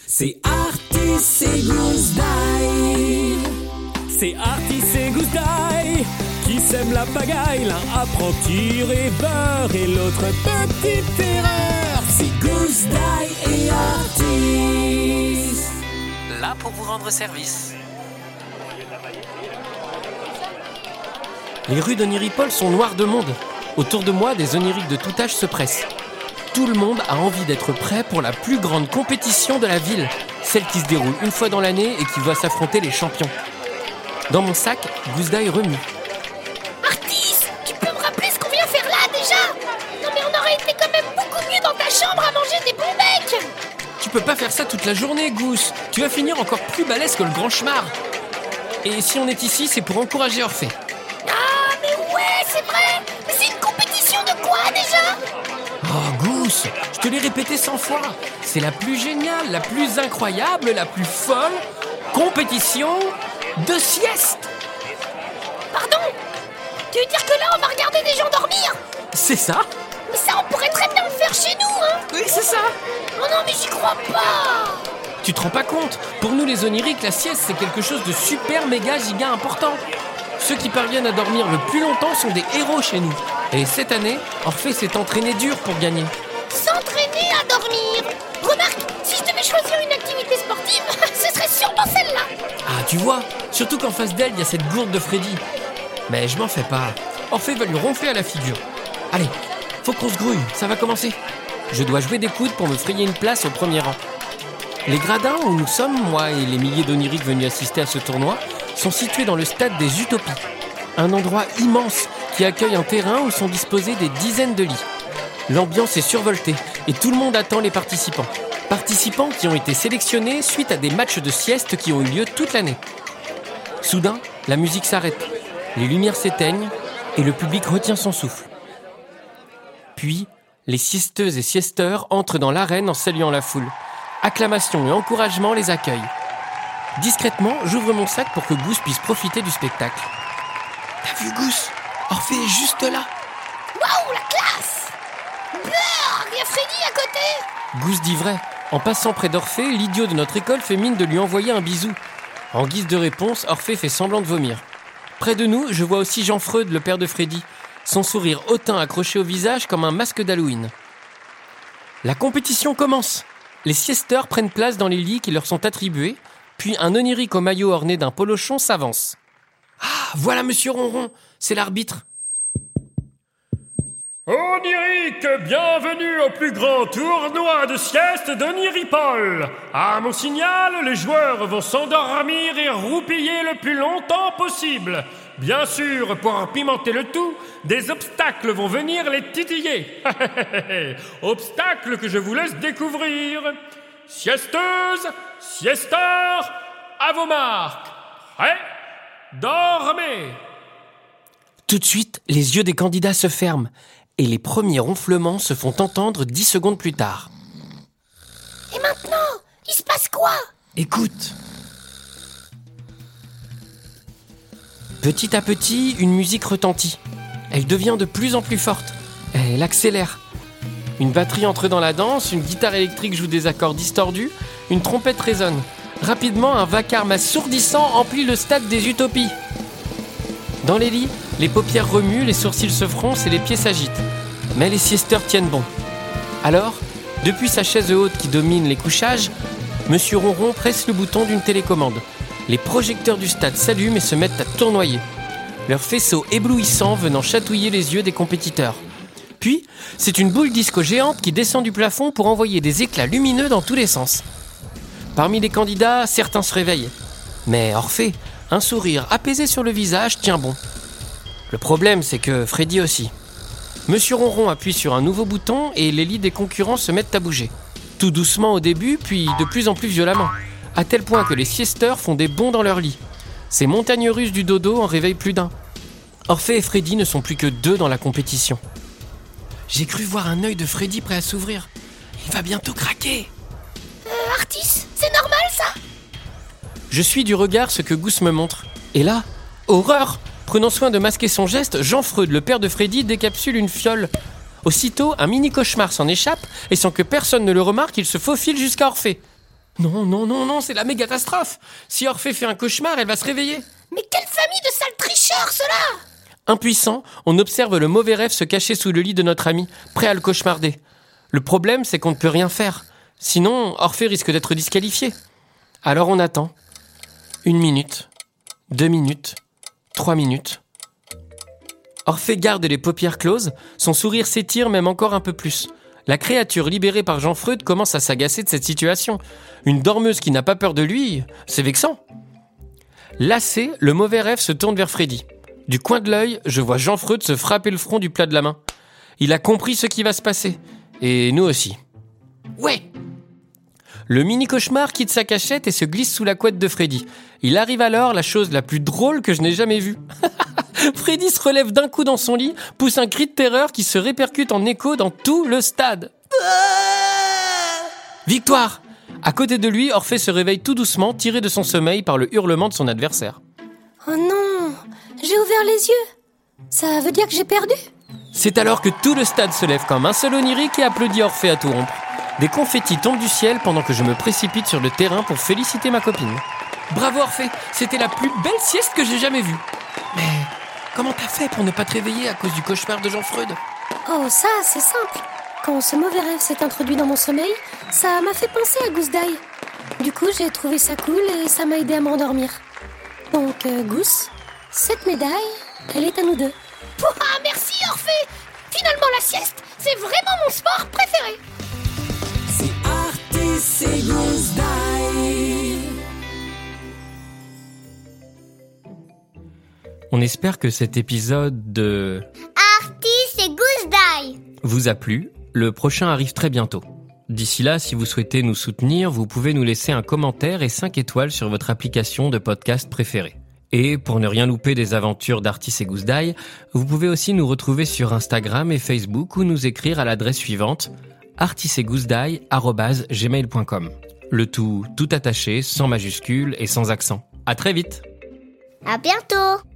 C'est Artis et Gousse-D'ail. C'est Artis et Gousse-D'ail qui sèment la pagaille. L'un apprenti rêveur et l'autre petite terreur. C'est Gousse-D'ail et Artis. Là pour vous rendre service. Les rues d'Oniripol sont noires de monde. Autour de moi, des oniriques de tout âge se pressent. Tout le monde a envie d'être prêt pour la plus grande compétition de la ville, celle qui se déroule une fois dans l'année et qui voit s'affronter les champions. Dans mon sac, Gousse-D'ail remue. Artis, tu peux me rappeler ce qu'on vient faire là déjà? Non mais on aurait été quand même beaucoup mieux dans ta chambre à manger des bons becs. Tu peux pas faire ça toute la journée, Gousse. Tu vas finir encore plus balèze que le grand chemard. Et si on est ici, c'est pour encourager Orphée. Ah mais ouais, c'est vrai. Mais c'est une compétition de quoi déjà? Oh, Gousse, je te l'ai répété 100 fois. C'est la plus géniale, la plus incroyable, la plus folle compétition de sieste. Pardon? Tu veux dire que là on va regarder des gens dormir? C'est ça? Mais ça on pourrait très bien le faire chez nous, hein? Oui, c'est ça. Oh non mais j'y crois pas. Tu te rends pas compte? Pour nous les oniriques, la sieste c'est quelque chose de super méga giga important. Ceux qui parviennent à dormir le plus longtemps sont des héros chez nous. Et cette année, Orphée s'est entraîné dur pour gagner. S'entraîner à dormir. Remarque, si je devais choisir une activité sportive, ce serait sûrement celle-là. Ah, tu vois, surtout qu'en face d'elle, il y a cette gourde de Freddy. Mais je m'en fais pas. Orphée va lui ronfler à la figure. Allez, faut qu'on se grouille, ça va commencer. Je dois jouer des coudes pour me frayer une place au premier rang. Les gradins où nous sommes, moi et les milliers d'oniriques venus assister à ce tournoi, sont situés dans le stade des Utopies. Un endroit immense qui accueille un terrain où sont disposés des dizaines de lits. L'ambiance est survoltée et tout le monde attend les participants. Participants qui ont été sélectionnés suite à des matchs de sieste qui ont eu lieu toute l'année. Soudain, la musique s'arrête, les lumières s'éteignent et le public retient son souffle. Puis, les siesteuses et siesteurs entrent dans l'arène en saluant la foule. Acclamations et encouragements les accueillent. Discrètement, j'ouvre mon sac pour que Gousse puisse profiter du spectacle. T'as vu, Gousse? Orphée est juste là. Waouh, la classe! Brrr, il y a Freddy à côté! Gousse dit vrai. En passant près d'Orphée, l'idiot de notre école fait mine de lui envoyer un bisou. En guise de réponse, Orphée fait semblant de vomir. Près de nous, je vois aussi Jean-Freud, le père de Freddy, son sourire hautain accroché au visage comme un masque d'Halloween. La compétition commence. Les siesteurs prennent place dans les lits qui leur sont attribués, puis un onirique au maillot orné d'un polochon s'avance. Ah, voilà Monsieur Ronron, c'est l'arbitre. Onirique, bienvenue au plus grand tournoi de sieste d'Oniripol. À mon signal, les joueurs vont s'endormir et roupiller le plus longtemps possible. Bien sûr, pour pimenter le tout, des obstacles vont venir les titiller. Obstacles que je vous laisse découvrir. Siesteuses, siesteurs, à vos marques. Prêts? Dormez! Tout de suite, les yeux des candidats se ferment et les premiers ronflements se font entendre 10 secondes plus tard. Et maintenant, il se passe quoi? Écoute. Petit à petit, une musique retentit. Elle devient de plus en plus forte. Elle accélère. Une batterie entre dans la danse, une guitare électrique joue des accords distordus, une trompette résonne. Rapidement, un vacarme assourdissant emplit le stade des Utopies. Dans les lits, les paupières remuent, les sourcils se froncent et les pieds s'agitent. Mais les siesteurs tiennent bon. Alors, depuis sa chaise haute qui domine les couchages, Monsieur Ronron presse le bouton d'une télécommande. Les projecteurs du stade s'allument et se mettent à tournoyer. Leur faisceau éblouissant venant chatouiller les yeux des compétiteurs. Puis, c'est une boule disco géante qui descend du plafond pour envoyer des éclats lumineux dans tous les sens. Parmi les candidats, certains se réveillent. Mais Orphée, un sourire apaisé sur le visage, tient bon. Le problème, c'est que Freddy aussi. Monsieur Ronron appuie sur un nouveau bouton et les lits des concurrents se mettent à bouger. Tout doucement au début, puis de plus en plus violemment. À tel point que les siesteurs font des bonds dans leur lit. Ces montagnes russes du dodo en réveillent plus d'un. Orphée et Freddy ne sont plus que 2 dans la compétition. J'ai cru voir un œil de Freddy prêt à s'ouvrir. Il va bientôt craquer. Artis, c'est normal ça? Je suis du regard ce que Gousse me montre. Et là, horreur! Prenant soin de masquer son geste, Jean-Freud, le père de Freddy, décapsule une fiole. Aussitôt, un mini-cauchemar s'en échappe et sans que personne ne le remarque, il se faufile jusqu'à Orphée. Non, c'est la méga catastrophe. Si Orphée fait un cauchemar, elle va se réveiller. Mais quelle famille de sales tricheurs, ceux-là! Impuissant, on observe le mauvais rêve se cacher sous le lit de notre ami, prêt à le cauchemarder. Le problème, c'est qu'on ne peut rien faire. Sinon, Orphée risque d'être disqualifié. Alors on attend. 1 minute, 2 minutes, 3 minutes. Orphée garde les paupières closes, son sourire s'étire même encore un peu plus. La créature libérée par Jean Freud commence à s'agacer de cette situation. Une dormeuse qui n'a pas peur de lui, c'est vexant. Lassé, le mauvais rêve se tourne vers Freddy. Du coin de l'œil, je vois Jean Freud se frapper le front du plat de la main. Il a compris ce qui va se passer. Et nous aussi. Ouais! Le mini-cauchemar quitte sa cachette et se glisse sous la couette de Freddy. Il arrive alors la chose la plus drôle que je n'ai jamais vue. Freddy se relève d'un coup dans son lit, pousse un cri de terreur qui se répercute en écho dans tout le stade. Victoire! À côté de lui, Orphée se réveille tout doucement, tiré de son sommeil par le hurlement de son adversaire. Oh non! J'ai ouvert les yeux! Ça veut dire que j'ai perdu? C'est alors que tout le stade se lève comme un seul onirique et applaudit Orphée à tout rompre. Des confettis tombent du ciel pendant que je me précipite sur le terrain pour féliciter ma copine. Bravo Orphée, c'était la plus belle sieste que j'ai jamais vue. Mais comment t'as fait pour ne pas te réveiller à cause du cauchemar de Jean Freud? Oh, ça, c'est simple. Quand ce mauvais rêve s'est introduit dans mon sommeil, ça m'a fait penser à Gousse d'ail. Du coup, j'ai trouvé ça cool et ça m'a aidé à m'endormir. Donc, Gousse, cette médaille, elle est à nous deux. Ah, merci Orphée! Finalement, la sieste, c'est vraiment mon sport préféré. C'est Artis et Gousse d'ail. On espère que cet épisode de Artis et Gousse d'ail vous a plu. Le prochain arrive très bientôt. D'ici là, si vous souhaitez nous soutenir, vous pouvez nous laisser un commentaire et 5 étoiles sur votre application de podcast préférée. Et pour ne rien louper des aventures d'Artis et Gousse d'ail, vous pouvez aussi nous retrouver sur Instagram et Facebook ou nous écrire à l'adresse suivante artisetgoussedail@gmail.com. Le tout attaché, sans majuscule et sans accent. À très vite. À bientôt.